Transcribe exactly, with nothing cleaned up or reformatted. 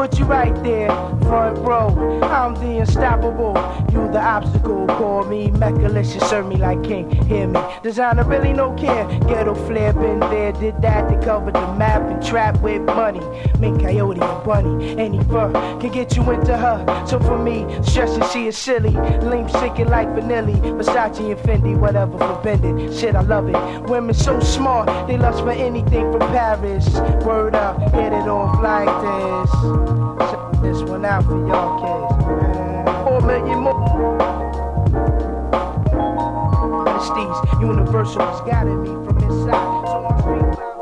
put you right there, front row. I'm the unstoppable, you the obstacle. Call me Mechalicious, serve me like king, hear me. Designer really no care, ghetto flair, been there, did that to cover the map and trap with money. Mink, coyote, and bunny, any fur can get you into her. So for me, stressing she is silly, lean sinking like vanilla, Versace and Fendi, whatever forbidden. Shit, I love it. Women so smart, they lust for anything from Paris. Word up, hit it off like this. Check this one out for y'all kids. Four million more. These universal has guided me from inside, so I'm free.